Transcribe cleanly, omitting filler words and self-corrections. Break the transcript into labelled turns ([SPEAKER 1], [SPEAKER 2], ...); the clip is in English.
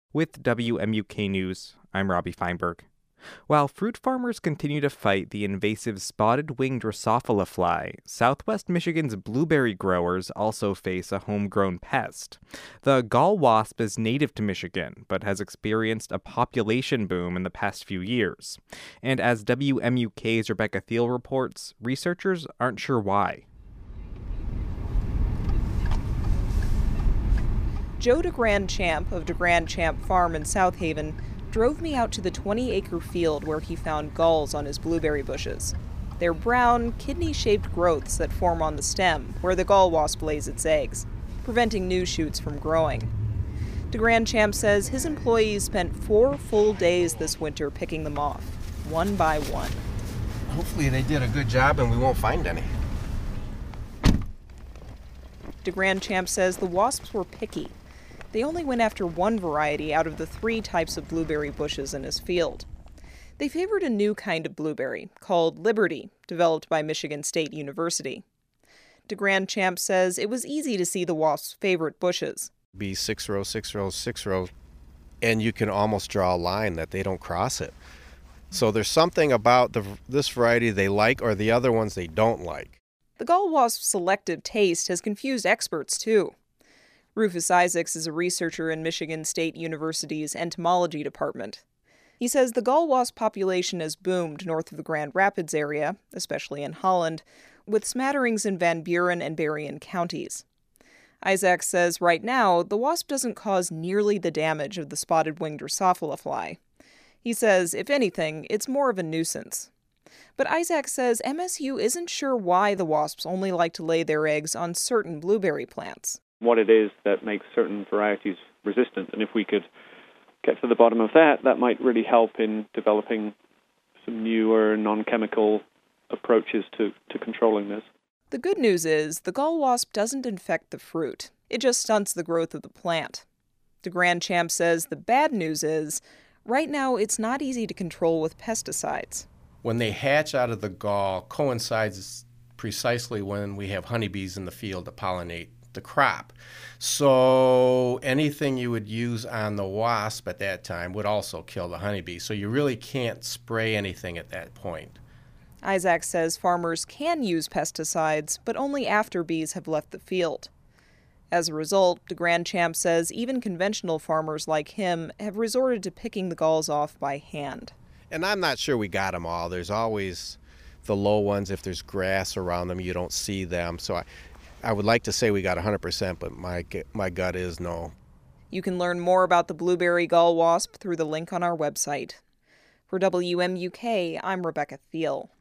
[SPEAKER 1] With WMUK News, I'm Robbie Feinberg. While fruit farmers continue to fight the invasive spotted-winged Drosophila fly, southwest Michigan's blueberry growers also face a homegrown pest. The gall wasp is native to Michigan, but has experienced a population boom in the past few years. And as WMUK's Rebecca Thiel reports, researchers aren't sure why.
[SPEAKER 2] Joe DeGrand-Champ of DeGrand-Champ Farm in South Haven drove me out to the 20-acre field where he found galls on his blueberry bushes. They're brown, kidney-shaped growths that form on the stem, where the gall wasp lays its eggs, preventing new shoots from growing. DeGrand-Champ says his employees spent 4 full days this winter picking them off, one by one.
[SPEAKER 3] Hopefully they did a good job and we won't find any.
[SPEAKER 2] DeGrand-Champ says the wasps were picky. They only went after one variety out of the 3 types of blueberry bushes in his field. They favored a new kind of blueberry called Liberty, developed by Michigan State University. DeGrand-Champ says it was easy to see the wasp's favorite bushes.
[SPEAKER 3] Be 6 rows, 6 rows, 6 rows, and you can almost draw a line that they don't cross it. So there's something about this variety they like or the other ones they don't like.
[SPEAKER 2] The gall wasp's selective taste has confused experts, too. Rufus Isaacs is a researcher in Michigan State University's entomology department. He says the gall wasp population has boomed north of the Grand Rapids area, especially in Holland, with smatterings in Van Buren and Berrien counties. Isaacs says right now, the wasp doesn't cause nearly the damage of the spotted-winged Drosophila fly. He says, if anything, it's more of a nuisance. But Isaacs says MSU isn't sure why the wasps only like to lay their eggs on certain blueberry plants.
[SPEAKER 4] What it is that makes certain varieties resistant. And if we could get to the bottom of that, that might really help in developing some newer non-chemical approaches to controlling this.
[SPEAKER 2] The good news is the gall wasp doesn't infect the fruit. It just stunts the growth of the plant. DeGrand-Champ says the bad news is, right now it's not easy to control with pesticides.
[SPEAKER 3] When they hatch out of the gall coincides precisely when we have honeybees in the field to pollinate the crop. So anything you would use on the wasp at that time would also kill the honeybee. So you really can't spray anything at that point.
[SPEAKER 2] Isaac says farmers can use pesticides, but only after bees have left the field. As a result, DeGrand-Champ says even conventional farmers like him have resorted to picking the galls off by hand.
[SPEAKER 3] And I'm not sure we got them all. There's always the low ones. If there's grass around them, you don't see them. So I would like to say we got 100%, but my gut is no.
[SPEAKER 2] You can learn more about the blueberry gall wasp through the link on our website. For WMUK, I'm Rebecca Thiel.